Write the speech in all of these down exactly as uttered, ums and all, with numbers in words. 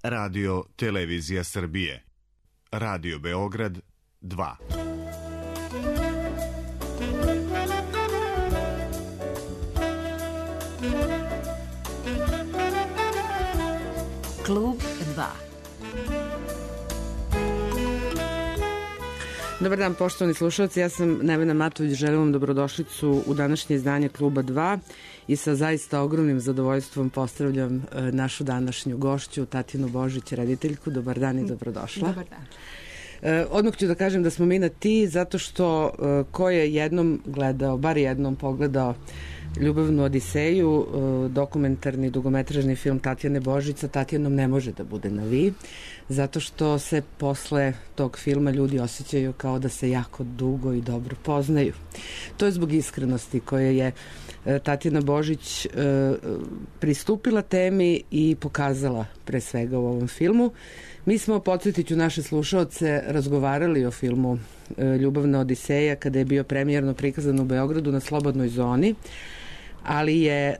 Radio Televizija Srbije. Radio Beograd dva. Klub dva. Dobar dan, poštovani slušalci, ja sam Nevena Matović, želim vam dobrodošlicu u današnje izdanje Kluba dva i sa zaista ogromnim zadovoljstvom pozdravljam e, našu današnju gošću, Tatjanu Božić, rediteljku. Dobar dan i dobrodošla. Dobar dan. E, odmah ću da kažem da smo mi na ti, zato što e, ko je jednom gledao, bar jednom pogledao Ljubavnu odiseju, dokumentarni dugometražni film Tatjane Božić, sa Tatjanom ne može da bude na vi, zato što se posle tog filma ljudi osjećaju kao da se jako dugo i dobro poznaju. To je zbog iskrenosti koje je Tatjana Božić pristupila temi i pokazala pre svega u ovom filmu. Mi smo, podsjetit ću naše slušaoce, razgovarali o filmu Ljubavna odiseja kada je bio premijerno prikazan u Beogradu na Slobodnoj zoni, ali je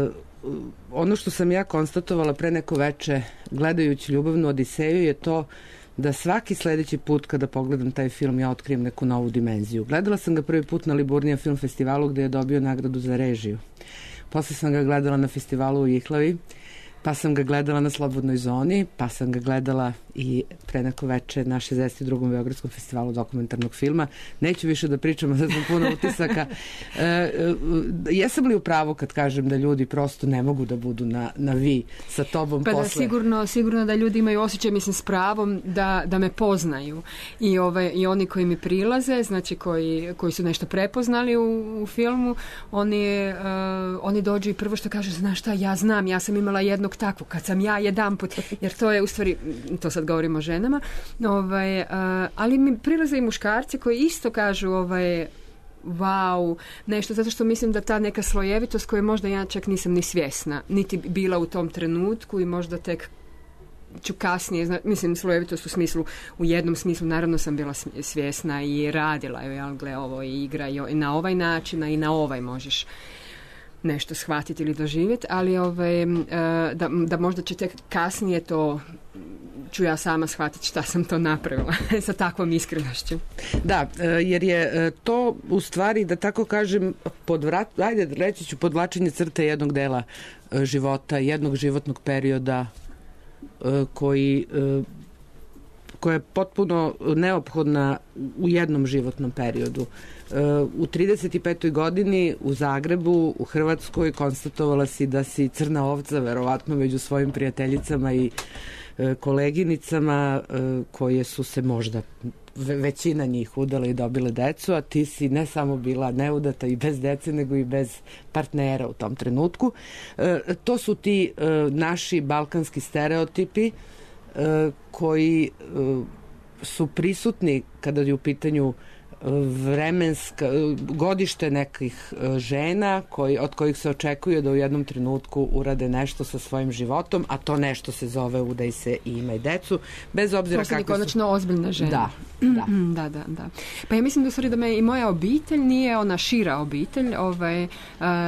ono što sam ja konstatovala pre neko veče gledajući Ljubavnu odiseju je to da svaki sledeći put kada pogledam taj film ja otkrijem neku novu dimenziju. Gledala sam ga prvi put na Liburnija film festivalu gde je dobio nagradu za režiju. Posle sam ga gledala na festivalu u Ihlavi, pa sam ga gledala na Slobodnoj zoni, pa sam ga gledala i pre neko veče na šezdeset drugom Beogradskom festivalu dokumentarnog filma. Neću više da pričam, da sam puno utisaka. E, e, jesam li u pravu kad kažem da ljudi prosto ne mogu da budu na, na vi sa tobom pa posle? Pa da, sigurno, sigurno da ljudi imaju osjećaj, mislim, s pravom da, da me poznaju. I, ove, i oni koji mi prilaze, znači koji, koji su nešto prepoznali u, u filmu, oni, uh, oni dođu i prvo što kažu, znaš šta, ja znam, ja sam imala jednog takvog, kad sam ja jedanput, jer to je u stvari, to sad govorimo o ženama, ovaj, uh, ali mi prilaze i muškarci koji isto kažu ovaj, wow, nešto, zato što mislim da ta neka slojevitost koju možda ja čak nisam ni svjesna, niti bila u tom trenutku i možda tek ću kasnije, zna, mislim slojevitost u smislu, u jednom smislu naravno sam bila svjesna i radila joj, jel, gle, ovo je igra i na ovaj način, a i na ovaj možeš nešto shvatiti ili doživjeti, ali ovaj, da, da možda će tek kasnije to ću ja sama shvatiti šta sam to napravila sa takvom iskrenošću. Da, jer je to u stvari, da tako kažem, podvrat, ajde reći ću podvlačenje crte jednog dela života, jednog životnog perioda koji koja je potpuno neophodna u jednom životnom periodu. U trideset petoj godini u Zagrebu, u Hrvatskoj, konstatovala si da si crna ovca, verovatno među svojim prijateljicama i koleginicama koje su se možda većina njih udala i dobile decu, a ti si ne samo bila neudata i bez dece, nego i bez partnera u tom trenutku. To su ti naši balkanski stereotipi koji su prisutni kada je u pitanju vremenska, godište nekih žena koji, od kojih se očekuje da u jednom trenutku urade nešto sa svojim životom, a to nešto se zove udaj se i imaj decu, bez obzira kakve su... konačno ozbiljna žena. Da, da. da, da, da. Pa ja mislim da u stvari da me i moja obitelj nije ona šira obitelj, ovaj, uh,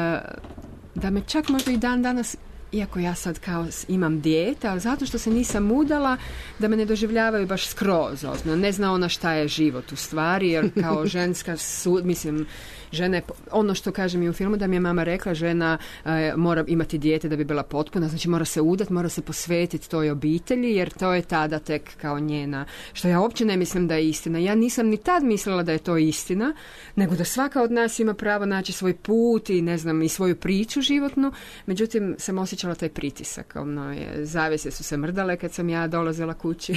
da me čak možda i dan danas, iako ja sad kao imam dijete, ali zato što se nisam udala, da me ne doživljavaju baš skroz ozbiljno. Ne zna ona šta je život u stvari, jer kao ženska sud, mislim, žena je, ono što kaže mi u filmu da mi je mama rekla, žena e, mora imati dijete da bi bila potpuna, znači mora se udati, mora se posvetiti toj obitelji, jer to je tada tek kao njena, što ja uopće ne mislim da je istina. Ja nisam ni tad mislila da je to istina, nego da svaka od nas ima pravo naći svoj put i ne znam, i svoju priču životnu, međutim sam osjećala taj pritisak, ono je, zavjese su se mrdale kad sam ja dolazila kući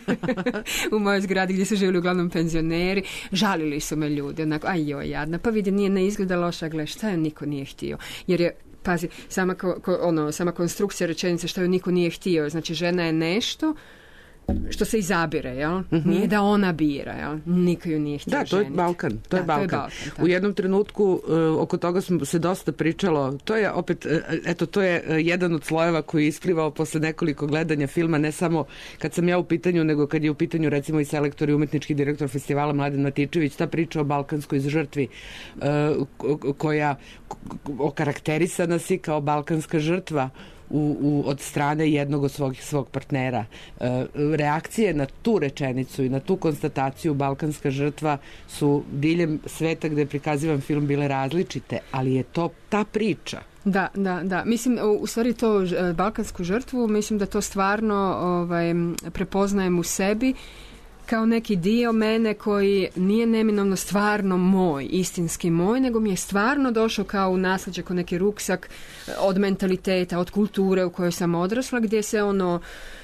u mojoj zgradi gdje su živjeli uglavnom penzioneri, žalili su me ljudi, onako, aj joj, jadna, pa vidi, nije ne izgleda loša, gle, šta je niko nije htio, jer je, pazi, sama, ko, ko, ono, sama konstrukcija rečenice šta ju niko nije htio, znači žena je nešto što se izabire, jel? Mm-hmm. Nije da ona bira, jel? Niko ju nije htio Da, to je ženiti. Balkan. To da, je Balkan. To je Balkan u jednom trenutku uh, oko toga smo se dosta pričalo. To je opet, uh, eto, to je uh, jedan od slojeva koji je isplivao posle nekoliko gledanja filma, ne samo kad sam ja u pitanju, nego kad je u pitanju recimo i selektor i umetnički direktor festivala Mladen Matičević, ta priča o balkanskoj žrtvi uh, koja okarakterisana si kao balkanska žrtva u, u, od strane jednog od svog, svog partnera. E, reakcije na tu rečenicu i na tu konstataciju balkanska žrtva su diljem sveta gde je prikazivan film bile različite, ali je to ta priča. Da, da, da. Mislim, u stvari to balkansku žrtvu, mislim da to stvarno ovaj, prepoznajem u sebi kao neki dio mene koji nije neminovno stvarno moj, istinski moj, nego mi je stvarno došao kao u nasljeđe, kao neki ruksak od mentaliteta, od kulture u kojoj sam odrasla, gdje se ono...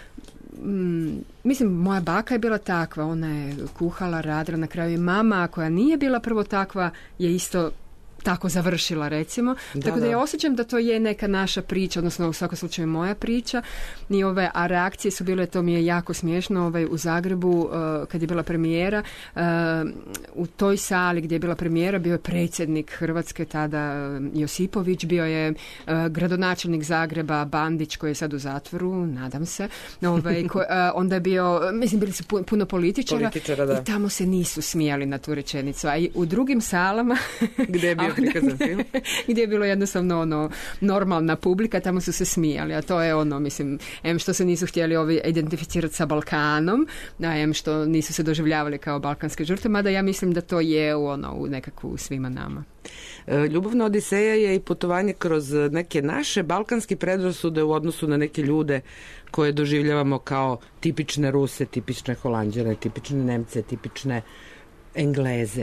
Mm, mislim, moja baka je bila takva, ona je kuhala, radila, na kraju i mama koja nije bila prvo takva je isto tako završila, recimo. Da, tako da, da ja osjećam da to je neka naša priča, odnosno u svakom slučaju moja priča. I ove, a reakcije su bile, to mi je jako smiješno, ovaj, u Zagrebu uh, kad je bila premijera, uh, u toj sali gdje je bila premijera bio je predsjednik Hrvatske tada Josipović, bio je uh, gradonačelnik Zagreba Bandić koji je sad u zatvoru, nadam se. Ovaj, ko, uh, onda je bio, mislim, bili su puno političara, političara da. I tamo se nisu smijali na tu rečenicu. A i u drugim salama gdje je bio prikazan film? Gdje je bilo jednostavno ono, normalna publika, tamo su se smijali, a to je ono, mislim, em što se nisu htjeli ovi identificirati sa Balkanom, a em što nisu se doživljavali kao balkanske žrtve, mada ja mislim da to je ono, u nekako svima nama. Ljubavna odiseja je i putovanje kroz neke naše balkanske predrasude u odnosu na neke ljude koje doživljavamo kao tipične Ruse, tipične Holanđane, tipične Nemce, tipične Engleze.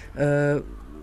E,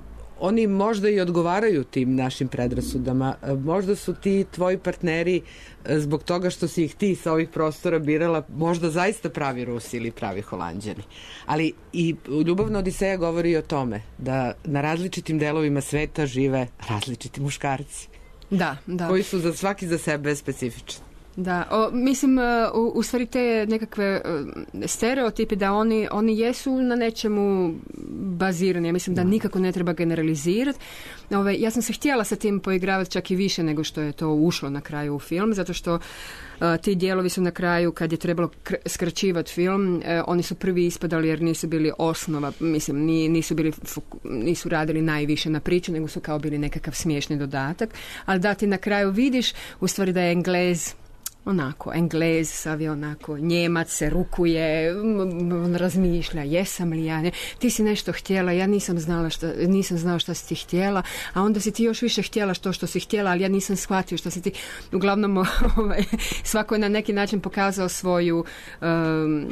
Oni možda i odgovaraju tim našim predrasudama. Možda su ti tvoji partneri zbog toga što si ih ti sa ovih prostora birala možda zaista pravi Rusi ili pravi Holanđani. Ali i Ljubavna odiseja govori o tome da na različitim delovima sveta žive različiti muškarci. Da, da. Koji su za svaki za sebe specifični. Da, o, mislim, u, u stvari te nekakve stereotipi da oni, oni jesu na nečemu bazirani. Ja mislim da nikako ne treba generalizirati. Ove, ja sam se htjela sa tim poigravati čak i više nego što je to ušlo na kraju u film, zato što a, ti dijelovi su na kraju, kad je trebalo kr- skraćivati film, e, oni su prvi ispadali jer nisu bili osnova, mislim, nisu, bili, nisu radili najviše na priču, nego su kao bili nekakav smiješni dodatak. Ali da ti na kraju vidiš, u stvari da je Englez onako, Englez, sav je onako, Njemac se rukuje, on razmišlja, jesam li ja, ne? Ti si nešto htjela, ja nisam znala šta, nisam znala šta si ti htjela, a onda si ti još više htjela što što si htjela, ali ja nisam shvatio što si ti, uglavnom ovaj, svako je na neki način pokazao svoju um,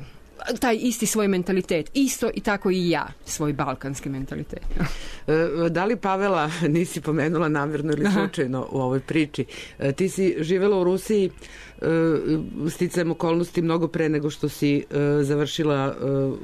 taj isti svoj mentalitet. Isto i tako i ja, svoj balkanski mentalitet. Da li Pavela nisi pomenula namjerno ili slučajno u ovoj priči? Ti si živjela u Rusiji sticajem okolnosti mnogo pre nego što si završila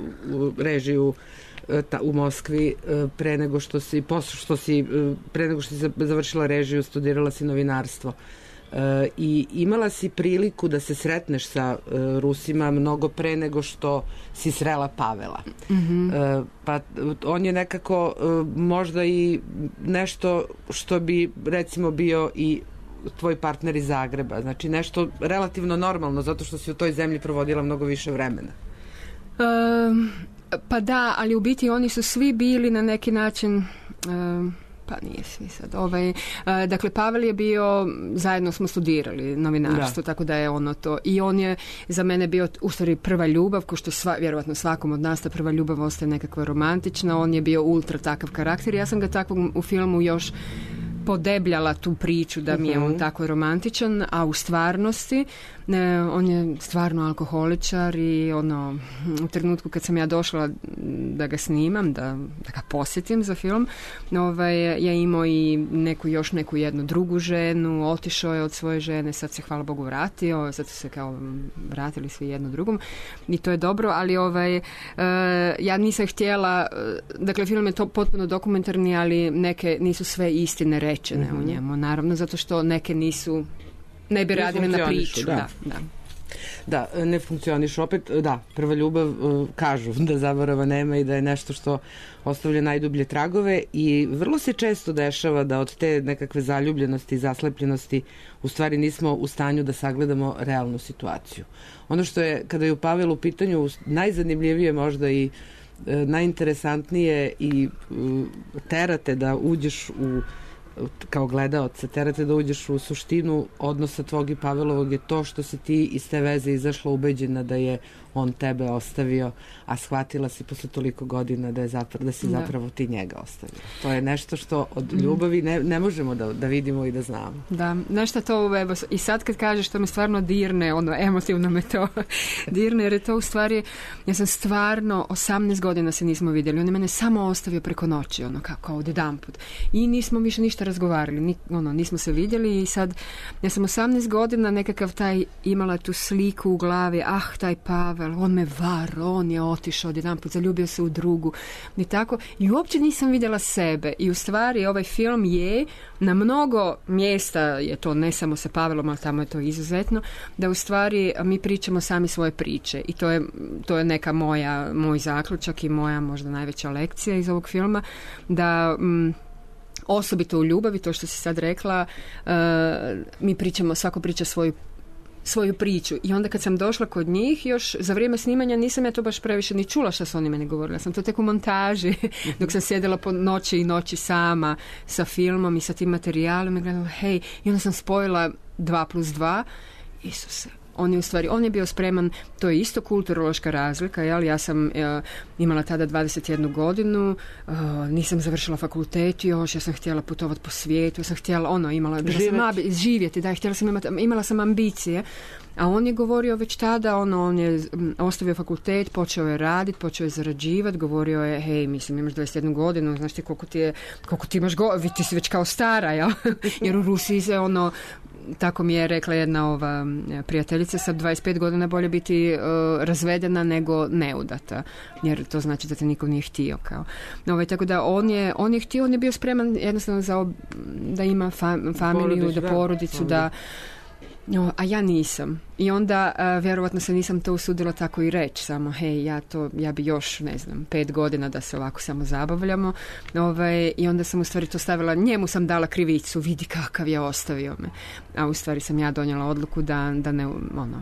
režiju u Moskvi, pre nego što si, što si pre nego što si završila režiju, studirala si novinarstvo. E, i imala si priliku da se sretneš sa e, Rusima mnogo pre nego što si srela Pavela. Mm-hmm. E, pa on je nekako e, možda i nešto što bi recimo bio i tvoj partner iz Zagreba. Znači nešto relativno normalno zato što si u toj zemlji provodila mnogo više vremena. Um, pa da, ali u biti oni su svi bili na neki način... Um, pa nije svi sad. Ovaj, uh, dakle, Pavel je bio, zajedno smo studirali novinarstvo, da. Tako da je ono to. I on je za mene bio u stvari prva ljubav, ko što sva, vjerovatno svakom od nas ta prva ljubav ostaje nekakva romantična. On je bio ultra takav karakter. Ja sam ga takvog u filmu još podebljala tu priču da mi je on tako romantičan, a u stvarnosti ne, on je stvarno alkoholičar i ono, u trenutku kad sam ja došla da ga snimam, da, da ga posjetim za film, ovaj, je imao i neku, još neku jednu drugu ženu, otišao je od svoje žene, sad se hvala Bogu vratio, sad su se kao vratili svi jedno drugom i to je dobro, ali ovaj, uh, ja nisam htjela, dakle film je to potpuno dokumentarni, ali neke nisu sve istine rečene mm-hmm. u njemu, naravno, zato što neke nisu, ne bi radile na priču. Da. Da, da. da, ne funkcioniš opet, da, prva ljubav, kažu da zaborava nema i da je nešto što ostavlja najdublje tragove i vrlo se često dešava da od te nekakve zaljubljenosti i zaslepljenosti u stvari nismo u stanju da sagledamo realnu situaciju. Ono što je, kada je u Pavelu u pitanju, najzanimljivije možda i najinteresantnije i terate da uđeš u kao gledaoca, terate da uđeš u suštinu odnosa tvog i Pavelovog je to što si ti iz te veze izašla ubeđena da je on tebe ostavio, a shvatila si posle toliko godina da, je zapravo, da si da. zapravo ti njega ostavio. To je nešto što od ljubavi ne, ne možemo da, da vidimo i da znamo. Da, nešto to, evo, i sad kad kažeš to me stvarno dirne, ono, emotivno me to dirne, jer je to u stvari, ja sam stvarno osamnaest godina se nismo vidjeli, on je mene samo ostavio preko noći, ono, kako odjedanput. I nismo više ništa razgovarali, ni, ono, nismo se vidjeli i sad, ja sam osamnaest godina nekakav taj, imala tu sliku u glavi, ah, taj Pavel, on me varo, on je otišao odjedanput, zaljubio se u drugu i tako, i uopće nisam vidjela sebe i u stvari ovaj film je na mnogo mjesta, je to ne samo sa Pavelom, ali tamo je to izuzetno, da u stvari mi pričamo sami svoje priče i to je, to je neka moja, moj zaključak i moja možda najveća lekcija iz ovog filma, da mm, osobito u ljubavi, to što si sad rekla, uh, mi pričamo, svako priča svoju svoju priču. I onda kad sam došla kod njih, još za vrijeme snimanja nisam ja to baš previše ni čula što su oni meni govorili. Ja sam to tek u montaži, dok sam sjedila po noći i noći sama sa filmom i sa tim materijalom i gledala, hej, i onda sam spojila dva plus dva. Isuse, on je u stvari, on je bio spreman, to je isto kulturološka razlika, jel? Ja sam uh, imala tada dvadeset jednu godinu, uh, nisam završila fakultet još, ja sam htjela putovati po svijetu, ja sam htjela, ono, imala, sam abi, živjeti, da, htjela sam imati, imala sam ambicije, a on je govorio već tada, ono, on je um, ostavio fakultet, počeo je raditi, počeo je zarađivati, govorio je, hej, mislim, imaš dvadeset jednu godinu, znaš ti koliko ti je, koliko ti imaš go, ti si već kao stara, jel? Jer u Rusiji se, ono, tako mi je rekla jedna ova prijateljica, sa dvadeset pet godina bolje biti uh, razvedena nego neudata, jer to znači da te niko nije htio. Kao. Ovaj, tako da on je, on je htio, on je bio spreman jednostavno za ob, da ima fam, familiju, Porodič, da porodicu, da, da no, a ja nisam. I onda uh, vjerovatno se nisam to usudila tako i reći, samo hej, ja to, ja bi još, ne znam, pet godina da se ovako samo zabavljamo. Ovaj, i onda sam u stvari to stavila, njemu sam dala krivicu, vidi kakav je ostavio me. A u stvari sam ja donijela odluku da, da ne, ono...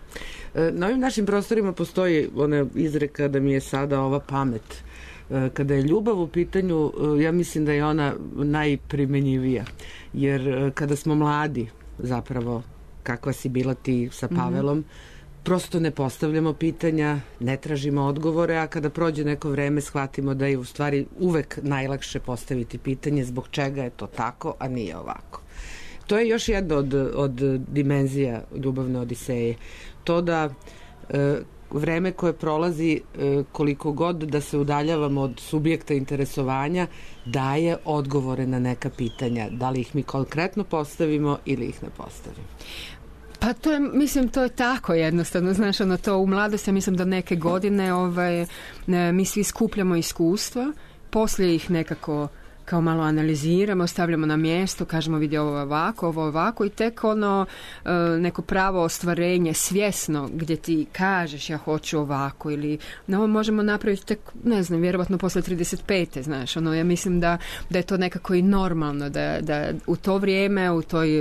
Na ovim našim prostorima postoji ona izreka da mi je sada ova pamet. Kada je ljubav u pitanju, ja mislim da je ona najprimenjivija. Jer kada smo mladi, zapravo, kakva si bila ti sa Pavelom, mm-hmm. prosto ne postavljamo pitanja, ne tražimo odgovore, a kada prođe neko vreme shvatimo da je u stvari uvek najlakše postaviti pitanje zbog čega je to tako, a nije ovako. To je još jedna od, od dimenzija ljubavne odiseje. To da e, vreme koje prolazi, e, koliko god da se udaljavamo od subjekta interesovanja, daje odgovore na neka pitanja. Da li ih mi konkretno postavimo ili ih ne postavimo? Pa to je, mislim, to je tako jednostavno, znaš, ono to u mladosti, ja mislim da neke godine ovaj, ne, mi svi skupljamo iskustva, poslije ih nekako kao malo analiziramo, stavljamo na mjesto, kažemo vidi ovo ovako, ovo ovako i tek ono neko pravo ostvarenje svjesno gdje ti kažeš ja hoću ovako ili no, možemo napraviti tek, ne znam, vjerovatno posle trideset pete, znaš, ono, ja mislim da, da je to nekako i normalno, da, da u to vrijeme, u toj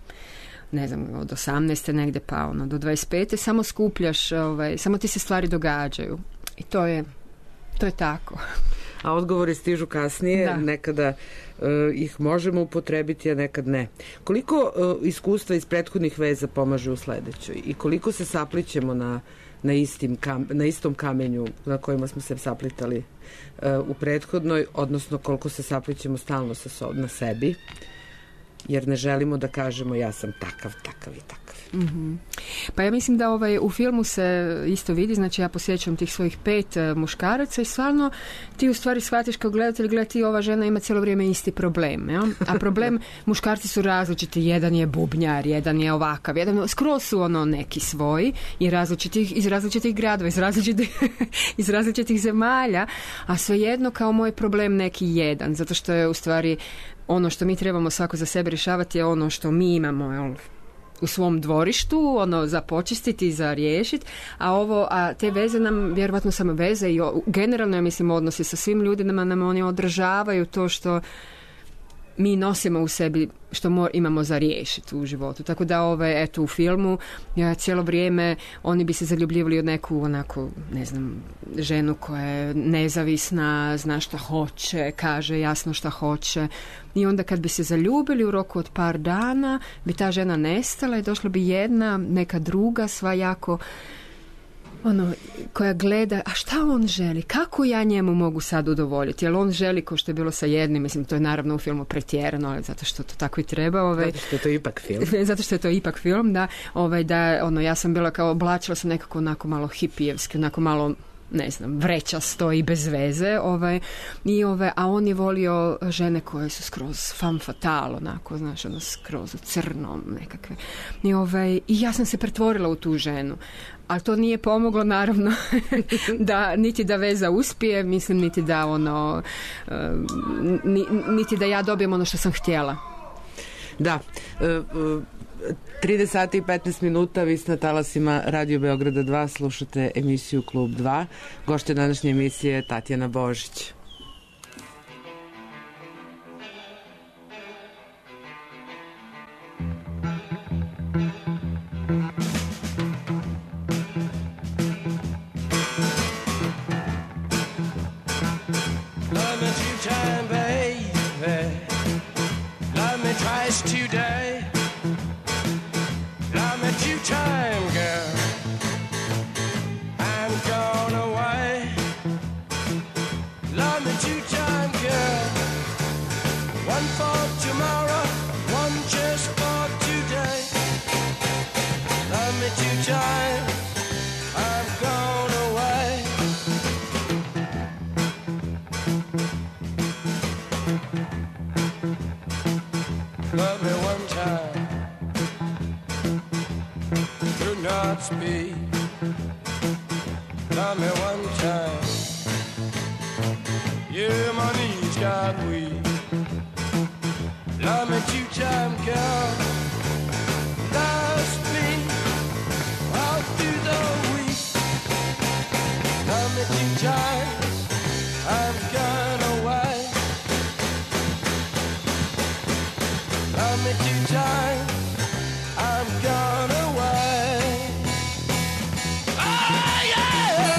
ne znam, od osamnaeste negdje pa ono, do dvadeset pete samo skupljaš, ovaj, samo ti se stvari događaju i to je, to je tako. A odgovori stižu kasnije, da. Nekada uh, ih možemo upotrebiti, a nekad ne. Koliko uh, iskustva iz prethodnih veza pomaže u sledećoj i koliko se saplićemo na, na, istim kam, na istom kamenju na kojima smo se saplitali uh, u prethodnoj, odnosno koliko se saplićemo stalno sa so, na sebi, jer ne želimo da kažemo ja sam takav, takav i takav. Mm-hmm. Pa ja mislim da ovaj, u filmu se isto vidi, znači ja posjećam tih svojih pet uh, muškaraca i stvarno ti u stvari shvatiš kao gledatelj, gledati ova žena ima cijelo vrijeme isti problem, ja? A problem muškarci su različiti, jedan je bubnjar, jedan je ovakav, jedan skroz su ono neki svoji i različitih, iz različitih gradova, iz različitih, iz različitih zemalja, a svejedno kao moj problem neki jedan, zato što je u stvari ono što mi trebamo svako za sebe rješavati je ono što mi imamo, jel? U svom dvorištu, ono, za počistiti i za riješiti, a ovo, a te veze nam, vjerovatno samo veze i o, generalno, ja mislim, odnosi sa svim ljudima nam oni održavaju to što mi nosimo u sebi što mor, imamo za riješiti u životu. Tako da ove, eto, u filmu ja, cijelo vrijeme oni bi se zaljubljivali od neku onako, ne znam, ženu koja je nezavisna, zna šta hoće, kaže jasno šta hoće. I onda kad bi se zaljubili u roku od par dana bi ta žena nestala i došla bi jedna, neka druga, sva jako ono, koja gleda, a šta on želi, kako ja njemu mogu sad udovoljiti, jer on želi kao što je bilo sa jednim, mislim, to je naravno u filmu pretjerano, ali zato što to tako i treba. Ovaj, zato što je to ipak film. Zato što je to ipak film, da, ovaj, da, ono, ja sam bila kao, oblačila sam nekako onako malo hipijevski, onako malo, ne znam, vrećasto i bez veze, ovaj, i ove, a on je volio žene koje su skroz femme fatale, onako, znaš, ono, skroz u crnom nekakve. I, ovaj, i ja sam se pretvorila u tu ženu. Ali to nije pomoglo, naravno, da niti da veza uspije, mislim, niti da ono, niti da ja dobijem ono što sam htjela. Da, trideset sati i petnaest minuta, vi ste na talasima Radio Beograda dva, slušate emisiju Klub dva. Gošća današnje emisije je Tatjana Božić. Today, love me two time, girl. I'm gone away. Love me two time, girl. One for tomorrow, one just for today. Love me two times. I'm gone away. Love me one time, do not speak. Love me one time, yeah, my knees got weak. Love me two time, girl. Last me all through the week. Love me two times, I'm gone away. Love me two times, I'm gone away. Oh, yeah!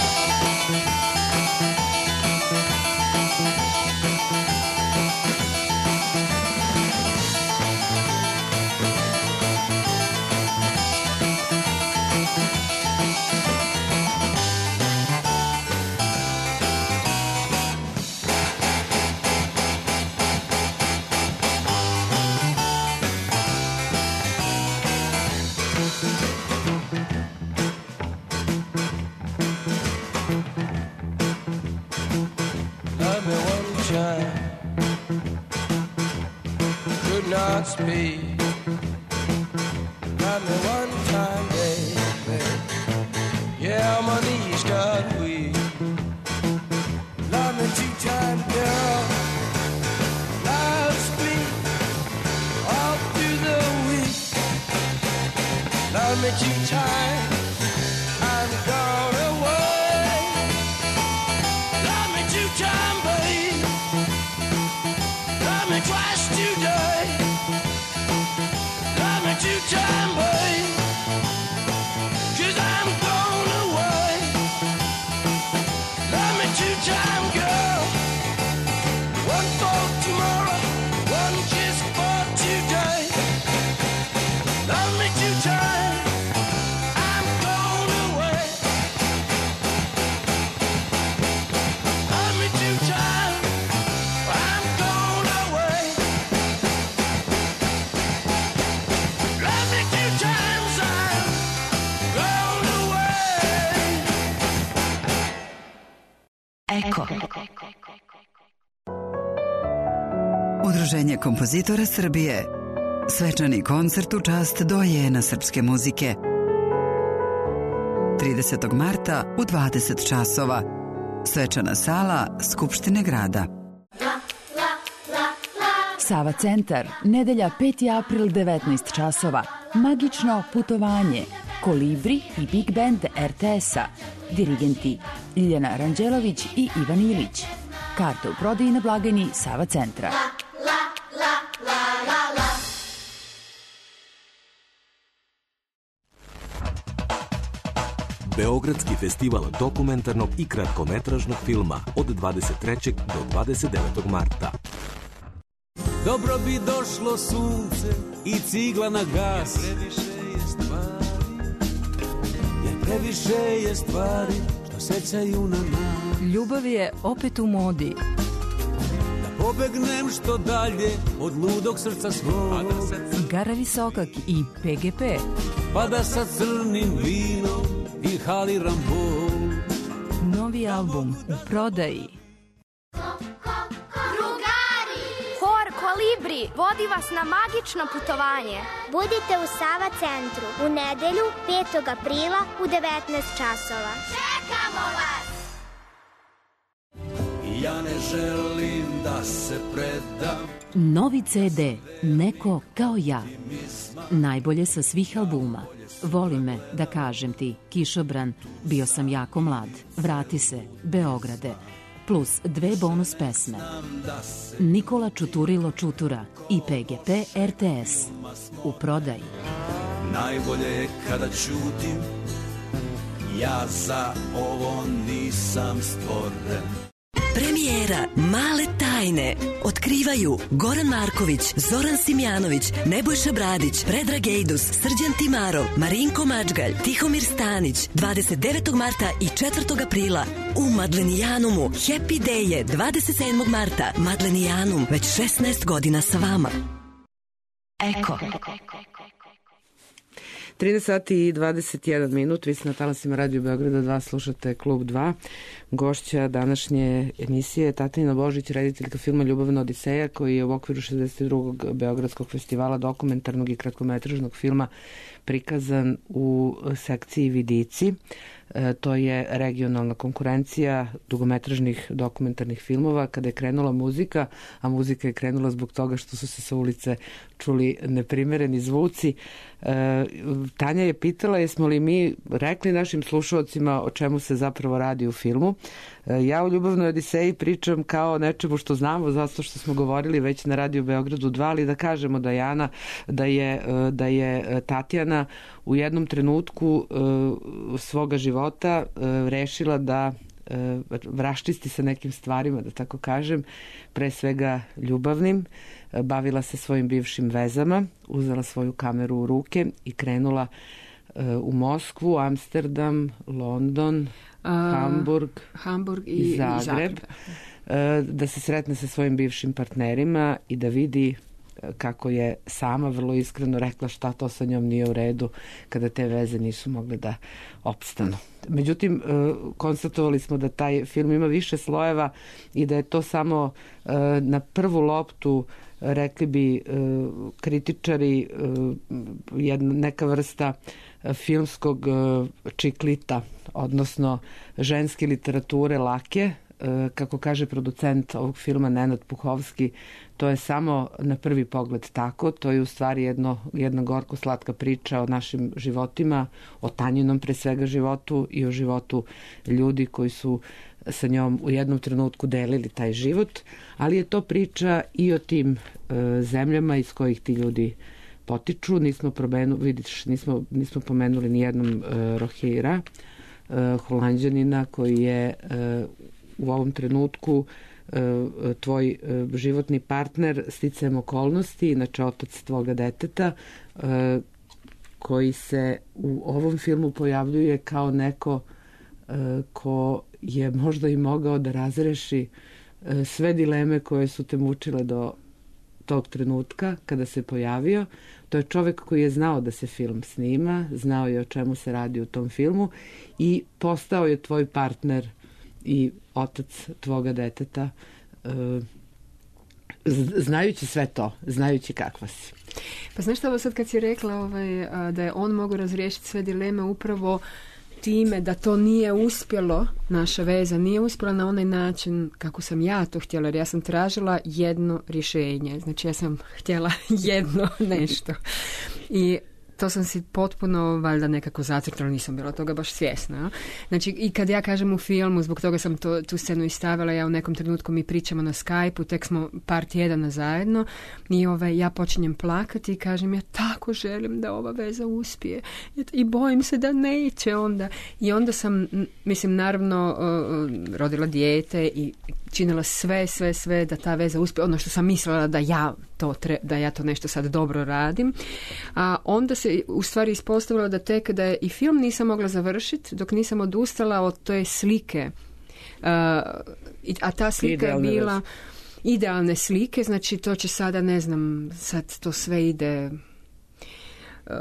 Love me one time, could not speak. Love me one time, baby. Yeah, my knees got weak. Love me two time, girl. Last me all through the week. Love me two times, I'm gone away. Love me two time, babe. Love me twice today. Love me two time, babe. 'Cause I'm gone away. Love me two time, girl. One for tomorrow, one just for today. Love me two time, I'm gone away. Love me two time, I'm gone away. Love me two times, I'm gone away. Eko. Udruženje kompozitora Srbije. Svečani koncert u čast dojena srpske muzike. tridesetog marta u dvadeset časova. Svečana sala Skupštine grada. Sava centar, nedelja peti april devetnaest časova. Magično putovanje. Kolibri i Big Band er te es-a. Dirigenti Ljiljana Ranđelović i Ivan Ilić. Karte u prodaji na blagajni Sava centra. Beogradski festival dokumentarnog i kratkometražnog filma od dvadeset trećeg do dvadeset devetog marta. Dobro bi došlo sunce i cigla na gas, jer previše je stvari, jer previše je stvari što sećaju na nas. Ljubav je opet u modi. Da pobegnem što dalje od ludog srca svog. Gara Visokak i P G P. Pa da sa crnim vinom inhaliram bol. Novi album u prodaji. Kolibri vodi vas na magično putovanje. Budite u Sava centru u nedelju petog aprila u devetnaest časova. Čekamo vas! Ja ne želim da se predam. Novi C D Neko kao ja. Najbolje sa svih albuma. Voli me, da kažem ti, Kišobran, Bio sam jako mlad, Vrati se, Beograde, plus dve bonus pesme. Nikola Čuturilo Čutura i P G P R T S u prodaji. Najbolje je kada ćutim, ja za ovo nisam stvoren. Premijera Male tajne otkrivaju Goran Marković, Zoran Simjanović, Nebojša Bradić, Predrag Ejdus, Srđan Timarov, Marinko Mačgalj, Tihomir Stanić, dvadeset devetog marta i četvrtog aprila u Madlenijanumu. Happy Day je dvadeset sedmog marta. Madlenijanum, već šesnaest godina sa vama. Eko. trinaest sati i dvadeset jedan minut, vi ste na talasima Radio Beograda dva, slušate Klub dva. Gošća današnje emisije je Tatjana Božić, rediteljka filma Ljubavna Odiseja, koji je u okviru šezdeset drugog Beogradskog festivala dokumentarnog i kratkometražnog filma prikazan u sekciji Vidici. E, to je regionalna konkurencija dugometražnih dokumentarnih filmova. Kada je krenula muzika, a muzika je krenula zbog toga što su se sa ulice čuli neprimereni zvuci, e, Tanja je pitala jesmo li mi rekli našim slušalcima o čemu se zapravo radi u filmu. E, ja u Ljubavnoj Odiseji pričam kao nečemu što znamo, zato što smo govorili već na Radio Beogradu dva, ali da kažemo da je, Ana, da je, da je Tatjana u jednom trenutku e, svoga života e, rešila da e, raščisti sa nekim stvarima, da tako kažem, pre svega ljubavnim. E, bavila se svojim bivšim vezama, uzela svoju kameru u ruke i krenula e, u Moskvu, Amsterdam, London, A, Hamburg, Hamburg i, i Zagreb, i Zagreb. E, da se sretne sa svojim bivšim partnerima i da vidi kako je sama vrlo iskreno rekla šta to sa njom nije u redu kada te veze nisu mogle da opstanu. Međutim, konstatovali smo da taj film ima više slojeva i da je to samo na prvu loptu, rekli bi kritičari, jedna, neka vrsta filmskog čiklita, odnosno ženske literature lake. Kako kaže producent ovog filma Nenad Puhovski, to je samo na prvi pogled tako, to je u stvari jedno, jedna gorko-slatka priča o našim životima, o Tanjinom pre svega životu i o životu ljudi koji su sa njom u jednom trenutku delili taj život, ali je to priča i o tim e, zemljama iz kojih ti ljudi potiču. Nismo, probenu, vidiš, nismo, nismo pomenuli ni jednom e, Rohira, e, Holanđanina koji je e, u ovom trenutku tvoj životni partner sticajem okolnosti, inače otac tvoga deteta, koji se u ovom filmu pojavljuje kao neko ko je možda i mogao da razreši sve dileme koje su te mučile do tog trenutka kada se pojavio. To je čovek koji je znao da se film snima, znao je o čemu se radi u tom filmu i postao je tvoj partner i otac tvoga deteta, znajući sve to, znajući kakva si. Pa znaš što, sad kad si rekla ovaj, da je on mogao razriješiti sve dileme upravo time da to nije uspjelo, naša veza nije uspjela na onaj način kako sam ja to htjela, jer ja sam tražila jedno rješenje, znači ja sam htjela jedno nešto. I to sam si potpuno valjda nekako zacrtala, nisam bila toga baš svjesna. Ja? Znači, i kad ja kažem u filmu, zbog toga sam to, tu scenu i stavila, ja u nekom trenutku mi pričamo na Skype-u, tek smo par tjedana zajedno i ovaj, ja počinjem plakati i kažem, ja tako želim da ova veza uspije i bojim se da neće onda. I onda sam, mislim, naravno uh, rodila dijete i činila sve, sve, sve da ta veza uspije, ono što sam mislila da ja to, tre, da ja to nešto sad dobro radim. A onda se u stvari ispostavilo da tek da je i film nisam mogla završiti dok nisam odustala od te slike. Uh, a ta slika Idealne je bila vez. Idealne slike, znači to će sada, ne znam, sad to sve ide uh,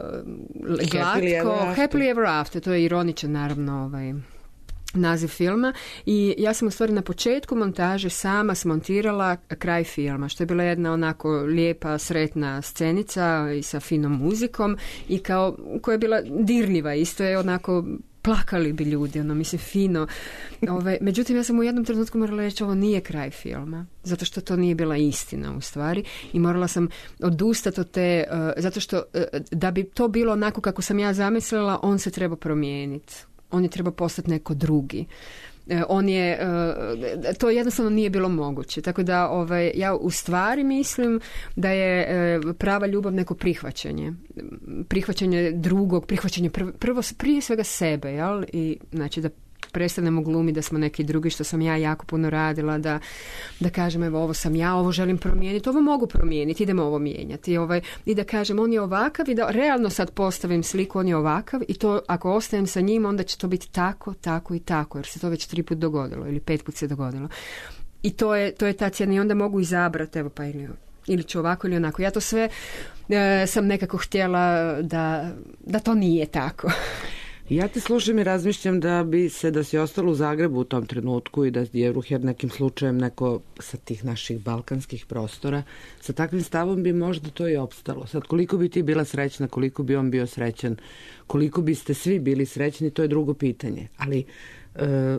glatko, Happily Ever After, to je ironičan naravno ovaj naziv filma i ja sam u stvari na početku montaže sama smontirala kraj filma, što je bila jedna onako lijepa, sretna scenica i sa finom muzikom i kao, koja je bila dirljiva, isto je onako plakali bi ljudi, ono, mislim, fino. Ove, međutim, ja sam u jednom trenutku morala reći, ovo nije kraj filma, zato što to nije bila istina u stvari i morala sam odustati od te, uh, zato što uh, da bi to bilo onako kako sam ja zamislila, on se treba promijeniti. On je treba postati neko drugi. E, on je, e, to jednostavno nije bilo moguće. Tako da ovaj, ja u stvari mislim da je e, prava ljubav neko prihvaćanje. Prihvaćanje drugog, prihvaćanje prvo, prvo prije svega sebe, jel? I znači da prestanemo glumi da smo neki drugi, što sam ja jako puno radila, da, da kažem, evo, ovo sam ja, ovo želim promijeniti, ovo mogu promijeniti, idemo ovo mijenjati. Ovaj, i da kažem, on je ovakav i da realno sad postavim sliku, on je ovakav i to ako ostajem sa njim, onda će to biti tako, tako i tako, jer se to već tri put dogodilo ili pet put se dogodilo. I to je, to je ta cijena i onda mogu izabrati, evo, pa ili, ili ću ovako ili onako. Ja to sve e, sam nekako htjela da, da to nije tako. Ja te slušam i razmišljam da bi se, da si ostalo u Zagrebu u tom trenutku i da je Ruher nekim slučajem neko sa tih naših balkanskih prostora, sa takvim stavom bi možda to i opstalo. Sad, koliko bi ti bila srećna, koliko bi on bio srećan, koliko biste svi bili srećni, to je drugo pitanje. Ali e,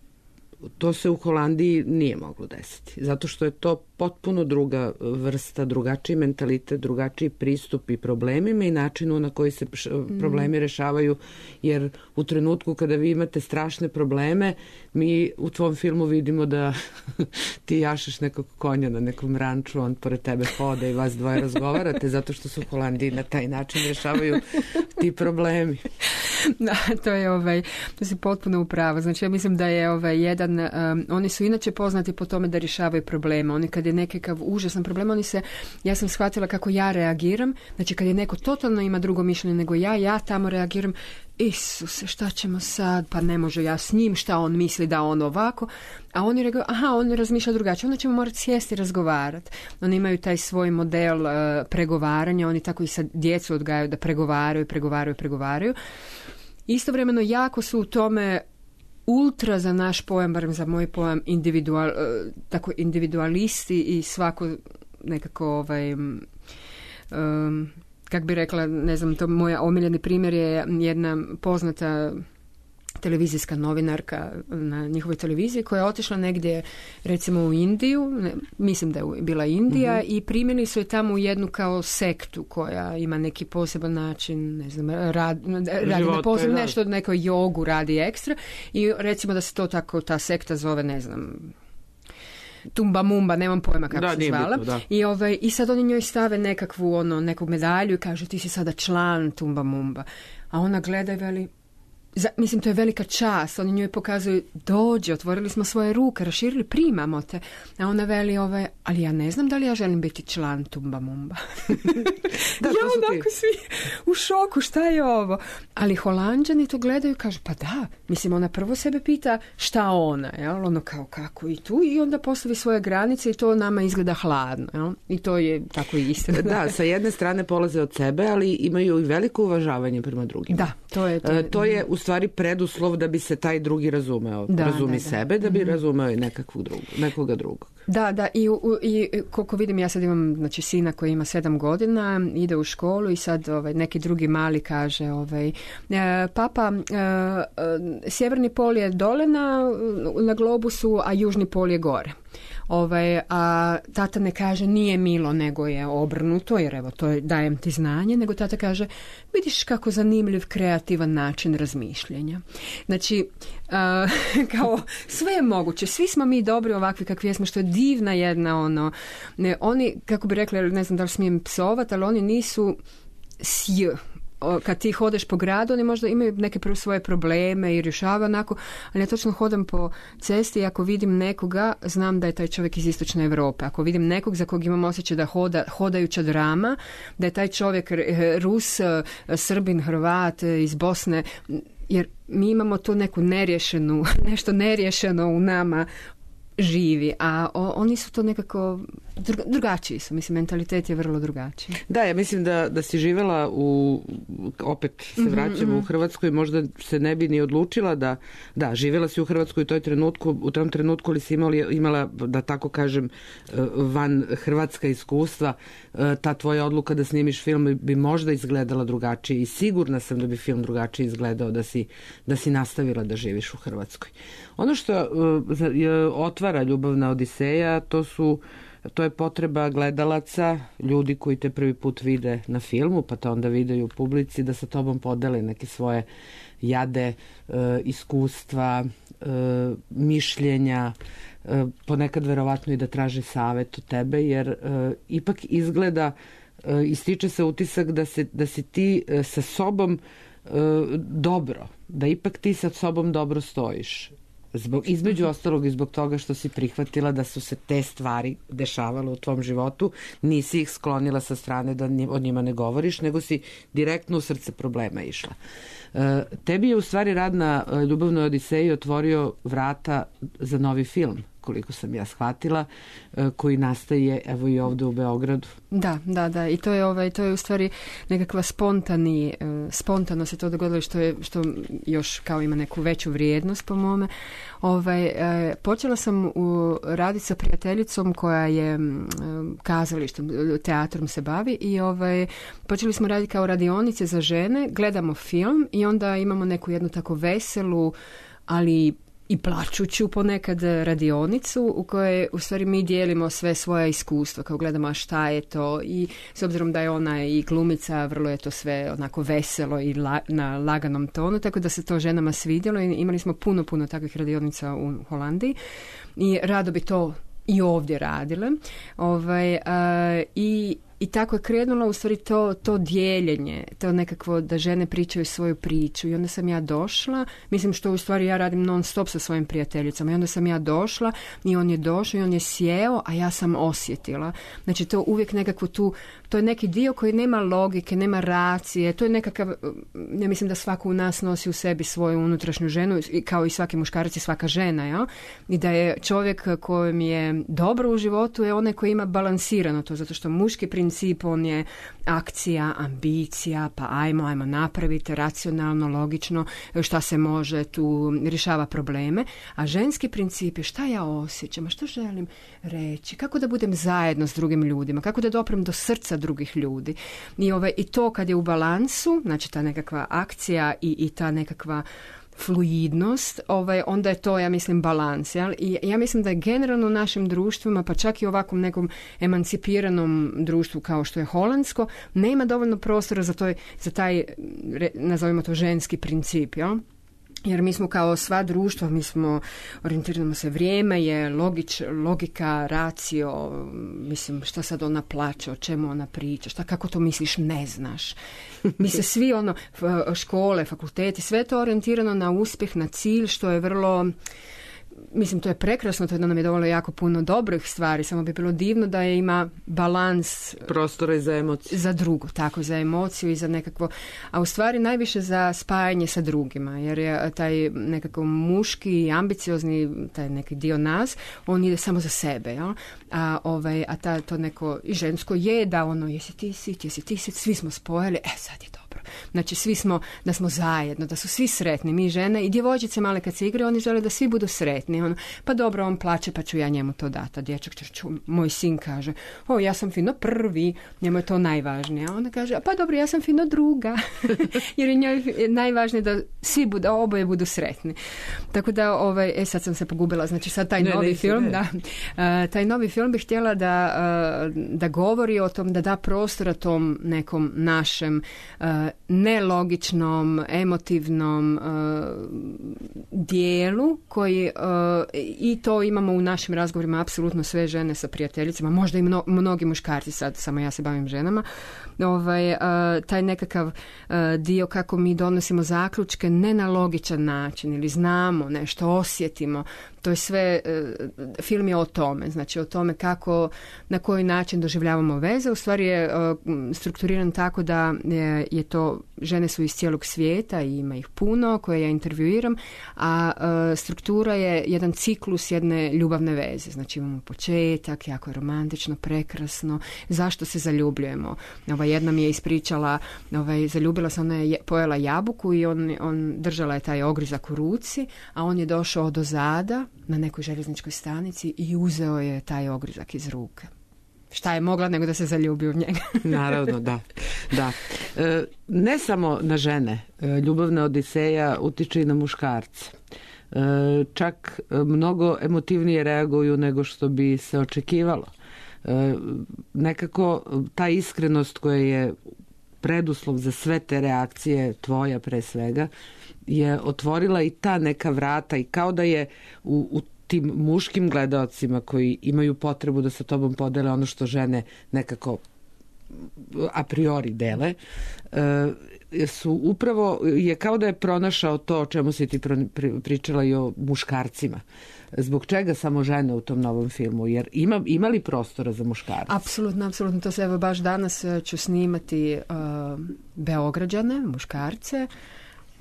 to se u Holandiji nije moglo desiti. Zato što je to potpuno druga vrsta, drugačiji mentalitet, drugačiji pristup i problemima i načinu na koji se problemi rešavaju, jer u trenutku kada vi imate strašne probleme, mi u tvom filmu vidimo da ti jašeš nekog konja na nekom ranču, on pored tebe hoda i vas dvoje razgovarate, zato što su u Holandiji na taj način rešavaju ti problemi. Da, to je ovaj, to si potpuno upravo. Znači ja mislim da je ovaj jedan, um, oni su inače poznati po tome da rješavaju probleme. Oni kad je nekakav užasan problem, oni se, ja sam shvatila kako ja reagiram, znači kad je neko totalno ima drugo mišljenje nego ja, ja tamo reagiram, Isuse, šta ćemo sad, pa ne može ja s njim, šta on misli da on ovako, a oni reagiraju, aha, on razmišlja drugačije, onda ćemo morati sjesti i razgovarati. Oni imaju taj svoj model uh, pregovaranja, oni tako i sad djecu odgajaju da pregovaraju, pregovaraju, pregovaraju. Istovremeno jako su u tome ultra za naš pojam, barem za moj pojam, individual, tako individualisti i svako nekako ovaj, um, kak bi rekla, ne znam, to moja omiljeni primjer je jedna poznata televizijska novinarka na njihovoj televiziji koja je otišla negdje recimo u Indiju, ne, mislim da je bila Indija, mm-hmm. i primili su je tamo u jednu kao sektu koja ima neki poseban način, ne znam, rad, radi na posebno, nešto, neko jogu radi ekstra i recimo da se to tako, ta sekta zove, ne znam, Tumba Mumba, nemam pojma kako da, se zvala. Bitno, I, ovaj, i sad oni njoj stave nekakvu ono, neku medalju i kažu ti si sada član Tumba Mumba. A ona gleda i veli, Za, mislim, to je velika čast. Oni njoj pokazuju, dođe, otvorili smo svoje ruke, raširili, primamo te. A ona veli, ove, ali ja ne znam da li ja želim biti član Tumba Mumba. Da, ja onako svi u šoku, šta je ovo? Ali Holanđani to gledaju i kažu, pa da, mislim, ona prvo sebe pita šta ona, jel? Ono kao kako i tu, i onda postavi svoje granice i to nama izgleda hladno, jel? I to je tako i istina. Da, sa jedne strane polaze od sebe, ali imaju i veliko uvažavanje prema drugima. Da, to je... To je, uh, to je u stvari preduslov da bi se taj drugi razumeo. Da, razumi da, da. sebe, da bi mm-hmm. razumeo i nekakvog drugog, nekoga drugog. Da, da, i, u, i koliko vidim, ja sad imam znači, sina koji ima sedam godina, ide u školu i sad ovaj, neki drugi mali kaže ovaj, e, papa, e, e, sjeverni pol je dole na, na globusu, a južni pol je gore. Ovaj, a tata ne kaže nije milo, nego je obrnuto, jer evo to je, dajem ti znanje, nego tata kaže vidiš kako zanimljiv, kreativan način razmišljanja. Znači, a, kao sve je moguće, svi smo mi dobri ovakvi kakvi jesmo, što je divna jedna ono, ne, oni, kako bi rekli, ne znam da li smijem psovat, ali oni nisu sj, kad ti hodeš po gradu, oni možda imaju neke prvo svoje probleme i rješava onako, ali ja točno hodam po cesti i ako vidim nekoga, znam da je taj čovjek iz istočne Europe. Ako vidim nekog za kog imam osjećaj da hoda, hodajuća drama, da je taj čovjek Rus, Srbin, Hrvat iz Bosne, jer mi imamo tu neku neriješenu, nešto neriješeno u nama živi, a o, oni su to nekako druga, drugačiji su, mislim, mentalitet je vrlo drugačiji. Da, ja mislim da, da si živjela u, opet se vraćamo mm-hmm. u Hrvatskoj, možda se ne bi ni odlučila da, da, živjela si u Hrvatskoj u toj trenutku, u tom trenutku li si imala, imala, da tako kažem, van hrvatska iskustva, ta tvoja odluka da snimiš film bi možda izgledala drugačije i sigurna sam da bi film drugačije izgledao da si, da si nastavila da živiš u Hrvatskoj. Ono što uh, otvara Ljubavna odiseja, to su to je potreba gledalaca, ljudi koji te prvi put vide na filmu, pa te onda vide i u publici, da sa tobom podele neke svoje jade, uh, iskustva, uh, mišljenja, uh, ponekad verovatno i da traže savjet od tebe, jer uh, ipak izgleda, uh, ističe se utisak da, se, da si ti uh, sa sobom uh, dobro, da ipak ti sa sobom dobro stojiš. Zbog, između ostalog i zbog toga što si prihvatila da su se te stvari dešavale u tvom životu, nisi ih sklonila sa strane da o njima ne govoriš, nego si direktno u srce problema išla. E, tebi je u stvari rad na Ljubavnoj odiseji otvorio vrata za novi film, koliko sam ja shvatila, koji nastaje evo i ovdje u Beogradu. Da, da, da. I to je ovaj, to je u stvari nekakva spontani, spontano se to dogodilo što je, što još kao ima neku veću vrijednost po mome. Ovaj, počela sam u, raditi sa prijateljicom koja je kazalištem, teatrom se bavi i ovaj, počeli smo raditi kao radionice za žene, gledamo film i onda imamo neku jednu tako veselu, ali i plačuću ponekad radionicu u kojoj u stvari mi dijelimo sve svoja iskustva, kao gledamo šta je to i s obzirom da je ona i glumica, vrlo je to sve onako veselo i la, na laganom tonu, tako da se to ženama svidjelo i imali smo puno, puno takvih radionica u Holandiji i rado bi to i ovdje radile. Ovaj, a, i I tako je krenulo u stvari to, to dijeljenje, to nekakvo da žene pričaju svoju priču i onda sam ja došla, mislim što u stvari ja radim non stop sa svojim prijateljicama i onda sam ja došla i on je došao i on je sjeo, a ja sam osjetila. Znači to uvijek nekako tu, to je neki dio koji nema logike, nema racije, to je nekakav, ja mislim da svako u nas nosi u sebi svoju unutrašnju ženu, kao i svaki muškarac i svaka žena, ja? I da je čovjek kojem je dobro u životu je onaj koji ima balansirano to, zato što muški princip, on je akcija, ambicija, pa ajmo, ajmo napraviti racionalno, logično, šta se može, tu rješava probleme, a ženski princip je šta ja osjećam, što želim reći, kako da budem zajedno s drugim ljudima, kako da doprem do srca drugih ljudi. I, ovaj, i to kad je u balansu, znači ta nekakva akcija i, i ta nekakva fluidnost, ovaj, onda je to, ja mislim, balans. Jel? I ja mislim da je generalno u našim društvima, pa čak i ovakvom nekom emancipiranom društvu kao što je holandsko, nema dovoljno prostora za, toj, za taj, nazovimo to, ženski princip. Jel? Jer mi smo kao sva društva, mi smo, orijentiramo se, vrijeme je, logič, logika, racio, mislim, šta sad ona plaće, o čemu ona priča, šta, kako to misliš, ne znaš. Mi se svi, ono, škole, fakulteti, sve to orijentirano na uspjeh, na cilj, što je vrlo, mislim, to je prekrasno, to je da nam je dovoljno jako puno dobrih stvari, samo bi bilo divno da je ima balans prostora i za emociju. Za drugu, tako, za emociju i za nekakvo, a u stvari najviše za spajanje sa drugima, jer je taj nekako muški, ambiciozni, taj neki dio nas, on ide samo za sebe, jel? A, ovaj, a ta, to neko i žensko je da ono, jesi ti sit, jesi ti sit, svi smo spojili, e sad je dobro. Znači svi smo, da smo zajedno, da su svi sretni, mi žene i djevojčice male kad se igraju, oni žele da svi budu sretni. Ono, pa dobro, on plače, pa ću ja njemu to dati. A dječak će, ču, moj sin kaže, o, ja sam fino prvi, njemu je to najvažnije. A ona kaže, pa dobro, ja sam fino druga. Jer je njoj najvažnije da svi budu, oboje budu sretni. Tako da, ovaj, e, sad sam se pogubila, znači sad taj ne, novi ne, film, ne. da, uh, taj novi film bih htjela da, uh, da govori o tom, da da prostora tom nekom našem uh, nelogičnom, emotivnom uh, dijelu koji uh, i to imamo u našim razgovorima apsolutno sve žene sa prijateljicama, možda i mno, mnogi muškarci, sad samo ja se bavim ženama, ovaj, uh, taj nekakav uh, dio kako mi donosimo zaključke ne na logičan način ili znamo nešto, osjetimo, to je sve, uh, film je o tome, znači o tome kako, na koji način doživljavamo veze, u stvari je uh, strukturiran tako da je, je to, žene su iz cijelog svijeta i ima ih puno koje ja intervjuiram, a uh, struktura je jedan ciklus jedne ljubavne veze, znači imamo početak, jako je romantično, prekrasno, zašto se zaljubljujemo. Ova jedna mi je ispričala, ovaj, zaljubila se, ona je pojela jabuku i on, on držala je taj ogrizak u ruci, a on je došao dozada na nekoj željezničkoj stanici i uzeo je taj ogrizak iz ruke. Šta je mogla nego da se zaljubi u njega? Naravno, da. da. E, ne samo na žene. E, ljubavna odiseja utiče i na muškarce. E, čak mnogo emotivnije reaguju nego što bi se očekivalo. E, nekako ta iskrenost koja je preduslov za sve te reakcije, tvoja pre svega, je otvorila i ta neka vrata i kao da je u, u tim muškim gledaocima koji imaju potrebu da sa tobom podele ono što žene nekako a priori dele, su upravo, je kao da je pronašao to o čemu si ti pričala i o muškarcima. Zbog čega samo žene u tom novom filmu? Jer ima, ima li prostora za muškarce? Apsolutno, apsolutno. To se evo baš danas ću snimati uh, Beograđane, muškarce, Uh,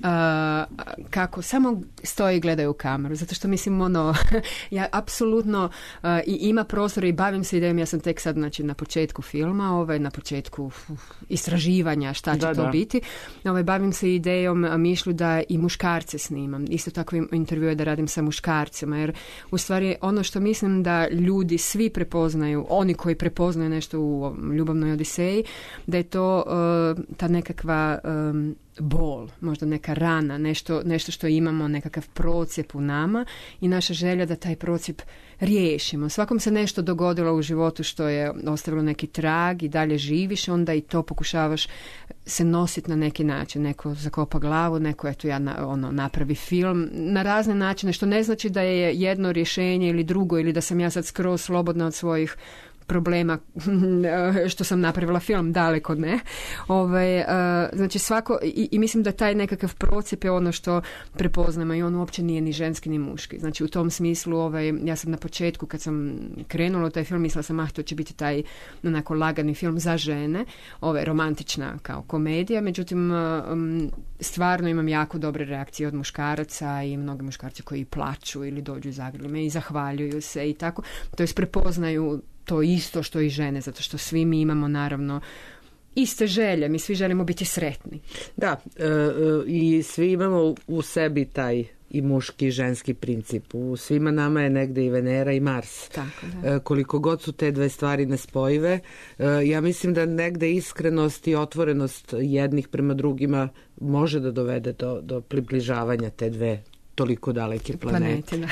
kako samo stoji i gledaju u kameru, zato što mislim ono ja apsolutno uh, i ima prostora i bavim se idejom, ja sam tek sad znači, na početku filma, ovaj, na početku uf, istraživanja šta će da, to da. biti, ovaj, bavim se idejom, mišlju da i muškarce snimam, isto tako intervjue da radim sa muškarcima, jer u stvari ono što mislim da ljudi svi prepoznaju, oni koji prepoznaju nešto u ljubavnoj odiseji, da je to uh, ta nekakva um, bol, možda neka rana, nešto, nešto što imamo, nekakav procijep u nama i naša želja da taj procijep riješimo. Svakom se nešto dogodilo u životu što je ostavilo neki trag i dalje živiš, onda i to pokušavaš se nositi na neki način. Neko zakopa glavu, neko eto ja na, ono, napravi film na razne načine, što ne znači da je jedno rješenje ili drugo ili da sam ja sad skroz slobodna od svojih problema što sam napravila film, daleko ne. Ove, uh, znači svako, i, i mislim da taj nekakav procjep je ono što prepoznamo i on uopće nije ni ženski ni muški. Znači u tom smislu, ovaj, ja sam na početku kad sam krenula u taj film, mislila sam ah, to će biti taj onako lagani film za žene, ove, romantična kao komedija, međutim um, stvarno imam jako dobre reakcije od muškaraca i mnogi muškarci koji plaču ili dođu i zagrli me i zahvaljuju se i tako, to jest prepoznaju to isto što i žene, zato što svi mi imamo naravno iste želje, mi svi želimo biti sretni. Da, e, e, i svi imamo u sebi taj i muški i ženski princip. U svima nama je negde i Venera i Mars. Tako, da. E, koliko god su te dve stvari nespojive, e, ja mislim da negde iskrenost i otvorenost jednih prema drugima može da dovede do, do približavanja te dve toliko daleke planete. planete da.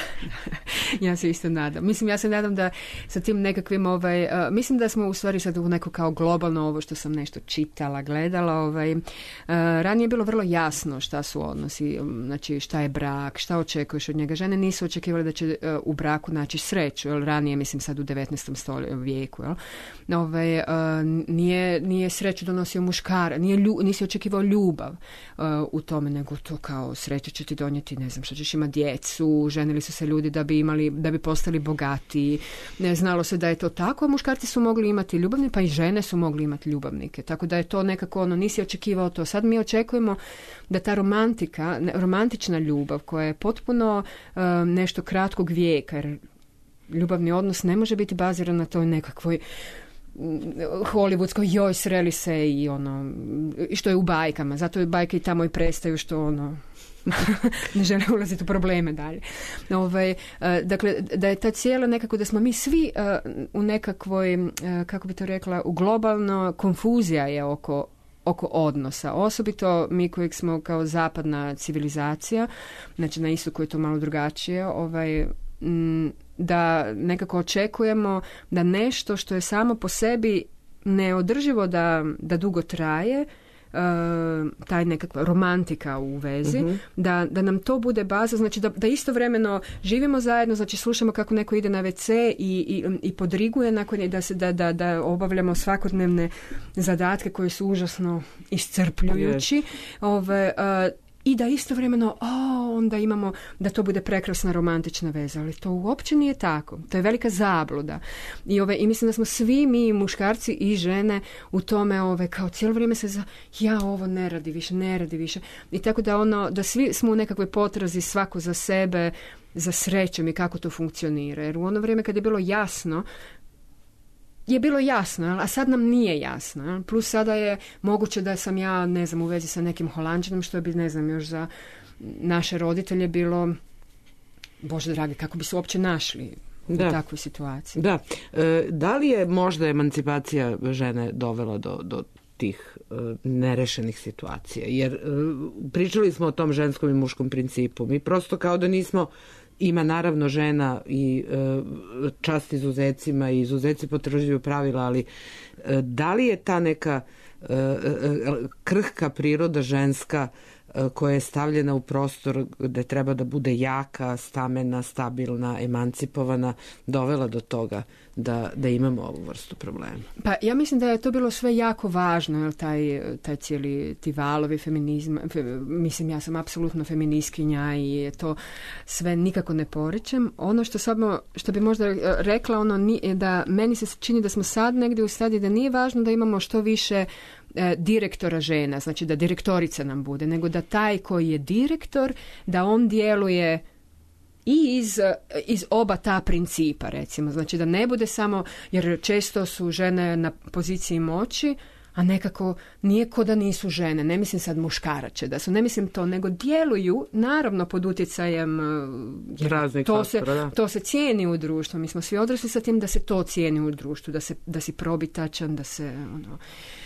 Ja se isto nadam. Mislim, ja se nadam da sa tim nekakvim, ovaj, uh, mislim da smo u stvari sad u neko kao globalno ovo što sam nešto čitala, gledala, ovaj, uh, ranije je bilo vrlo jasno šta su odnosi, znači šta je brak, šta očekuješ od njega. Žene nisu očekivali da će uh, u braku naći sreću, jer ranije, mislim sad u devetnaestom vijeku, jel? Ovaj, uh, nije, nije sreću donosio muškara, nije lju, nisi očekivao ljubav uh, u tome, nego to kao sreća će ti donijeti, ne znam, što ćeš imati djecu, ženili su se ljudi da bi imali, da bi postali bogatiji. Ne, znalo se da je to tako, a muškarci su mogli imati ljubavnike, pa i žene su mogli imati ljubavnike. Tako da je to nekako ono, nisi očekivao to. Sad mi očekujemo da ta romantika, romantična ljubav koja je potpuno uh, nešto kratkog vijeka, jer ljubavni odnos ne može biti baziran na toj nekakvoj hollywoodsko, joj, sreli se i ono, što je u bajkama, zato je bajke i tamo i prestaju što ono, ne žele ulaziti u probleme dalje. Ove, dakle, da je ta cijela nekako, da smo mi svi u nekakvoj, kako bi to rekla, u globalno konfuzija je oko oko odnosa. Osobito mi kojeg smo kao zapadna civilizacija, znači na istoku je to malo drugačije, ovaj, da nekako očekujemo da nešto što je samo po sebi neodrživo da, da dugo traje, taj nekakva romantika u vezi, uh-huh. da, da nam to bude baza, znači da, da istovremeno živimo zajedno, znači slušamo kako neko ide na ve ce i, i, i podriguje nakon da, se, da, da, da obavljamo svakodnevne zadatke koji su užasno iscrpljujući. Yes. Ove, uh, i da istovremeno o, onda imamo da to bude prekrasna romantična veza, ali to uopće nije tako. To je velika zabluda. I, ove, i mislim da smo svi mi, muškarci i žene, u tome ove, kao cijelo vrijeme se za ja ovo ne radi više, ne radi više. I tako da ono, da svi smo u nekakvoj potrazi svako za sebe, za srećom i kako to funkcionira. Jer u ono vrijeme kad je bilo jasno, je bilo jasno, a sad nam nije jasno. Plus sada je moguće da sam ja, ne znam, u vezi sa nekim Holanđanom, što bi, ne znam, još za naše roditelje bilo, Bože dragi, kako bi se uopće našli da. u takvoj situaciji. Da. E, da li je možda emancipacija žene dovela do, do tih e, nerešenih situacija? Jer e, pričali smo o tom ženskom i muškom principu. Mi prosto kao da nismo. Ima naravno žena i e, čast izuzecima i izuzeci potvrđuju pravila, ali e, da li je ta neka e, e, krhka priroda ženska e, koja je stavljena u prostor gde treba da bude jaka, stamena, stabilna, emancipovana, dovela do toga da, da imamo ovu vrstu problema? Pa ja mislim da je to bilo sve jako važno, jel, taj, taj cijeli ti valovi feminizma, fe, mislim ja sam apsolutno feministkinja i to sve nikako ne poričem. Ono što samo, što bi možda rekla, ono je da meni se čini da smo sad negdje u stadiji da nije važno da imamo što više e, direktora žena, znači da direktorica nam bude, nego da taj koji je direktor, da on djeluje i iz, iz oba ta principa, recimo. Znači da ne bude samo, jer često su žene na poziciji moći, a nekako nije ko da nisu žene, ne mislim sad muškarače, da su, ne mislim to, nego djeluju naravno pod utjecajem, jer to se, to se cijeni u društvu, mi smo svi odrasli sa tim da se to cijeni u društvu, da, se, da si probitačan, da se ono...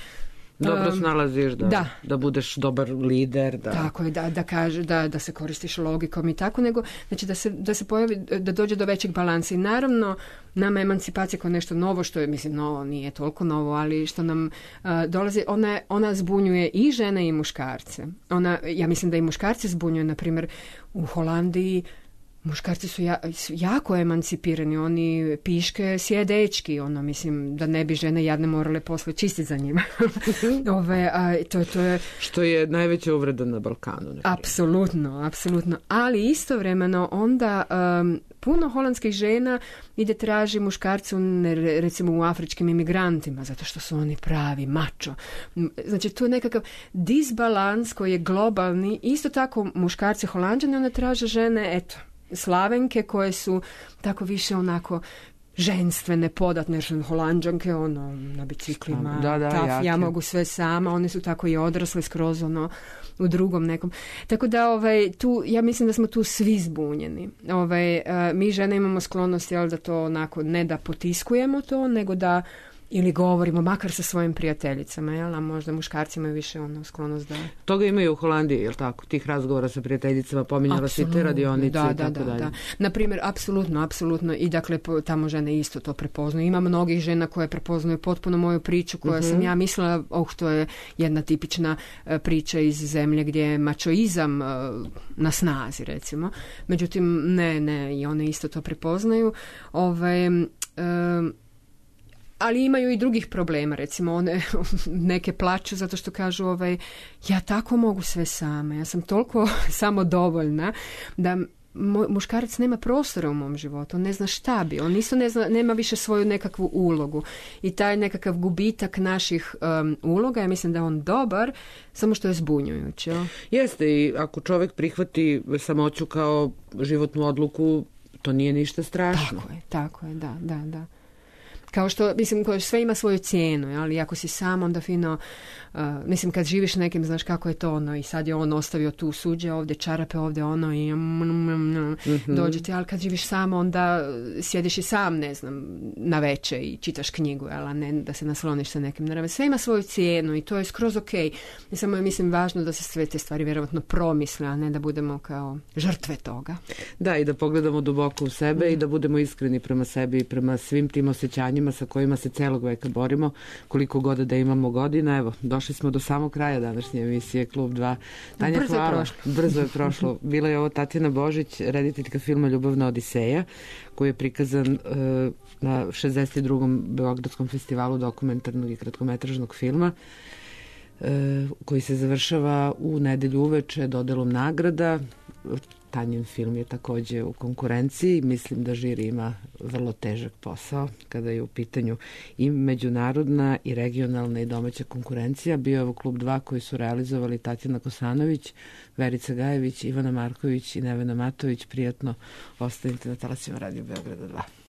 Dobro snalaziš da, da. da budeš dobar lider. Da. Tako je, da, da, kaže, da, da se koristiš logikom i tako, nego znači da se, da se pojavi, da dođe do većeg balansa. I naravno, nama emancipacija kao nešto novo, što je, mislim, novo, nije toliko novo, ali što nam uh, dolazi, ona, ona zbunjuje i žene i muškarce. Ona, ja mislim da i muškarci zbunjuje, na primjer, u Holandiji muškarci su ja, jako emancipirani, oni piške sjedečki, ono, mislim, da ne bi žene jadne morale posle čistiti za njima. Ove, a, to, to je... Što je najveća uvreda na Balkanu. Apsolutno, apsolutno. Ali istovremeno onda um, puno holandskih žena ide traži muškarcu, recimo u afričkim imigrantima, zato što su oni pravi, mačo. Znači, tu je nekakav disbalans koji je globalni. Isto tako muškarci Holanđani, one traže žene, eto, Slavenke koje su tako više onako ženstvene, podatne, jer su Holanđanke, ono, na biciklima, da, da, taf, ja mogu sve sama, one su tako i odrasle skroz, ono, u drugom nekom. Tako da, ovaj, tu, ja mislim da smo tu svi zbunjeni. Ovaj, mi žene imamo sklonost, jel, da to onako, ne da potiskujemo to, nego da ili govorimo, makar sa svojim prijateljicama, jel? A možda muškarci imaju više ono sklonost da... Toga imaju u Holandiji, jel tako? Tih razgovora sa prijateljicama, pominjala si te radionice da, i tako da, dalje. Da. Naprimjer, apsolutno, apsolutno i dakle tamo žene isto to prepoznaju. Ima mnogih žena koje prepoznaju potpuno moju priču koja uh-huh. sam ja mislila, oh, to je jedna tipična uh, priča iz zemlje gdje je mačoizam uh, na snazi, recimo. Međutim, ne, ne, i one isto to prepoznaju. Ove, uh, ali imaju i drugih problema, recimo one neke plaću zato što kažu ovaj, ja tako mogu sve sama, ja sam toliko samodovoljna da muškarac nema prostora u mom životu, on ne zna šta bi, on isto ne zna, nema više svoju nekakvu ulogu i taj nekakav gubitak naših um, uloga, ja mislim da je on dobar, samo što je zbunjujući. Jeste, i ako čovjek prihvati samoću kao životnu odluku, to nije ništa strašno. Tako je, tako je, da, da, da. Kao što, mislim, koje sve ima svoju cijenu, ali ako si sam, onda fino, uh, mislim, kad živiš nekim, znaš kako je to, ono, i sad je on ostavio tu suđe ovdje, čarape ovdje, ono, i mm-hmm. dođe ti, ali kad živiš sam, onda sjediš i sam, ne znam, na veče i čitaš knjigu, a ne da se nasloniš sa nekim. Naravno, sve ima svoju cijenu i to je skroz ok. I samo je, mislim, važno da se sve te stvari vjerovatno promisle, a ne da budemo kao žrtve toga. Da, i da pogledamo duboko u sebe mm. i da budemo iskreni prema sebi i prema svim tim osjećanjima sa kojima se celog veka borimo, koliko god da imamo godina. Evo, došli smo do samog kraja današnje emisije Klub dva. Tanja, brzo hvala. je prošlo. Brzo je prošlo. Bila je ovo Tatjana Božić, rediteljka filma Ljubavna odiseja, koji je prikazan uh, na šezdeset drugom Beogradskom festivalu dokumentarnog i kratkometražnog filma, uh, koji se završava u nedelju uveče dodelom nagrada. Tanjin film je također u konkurenciji. Mislim da žiri ima vrlo težak posao kada je u pitanju i međunarodna i regionalna i domaća konkurencija. Bio je ovo Klub dva koji su realizovali Tatjana Kosanović, Verica Gajević, Ivana Marković i Nevena Matović. Prijatno ostanite na talasima Radio Beograda dva.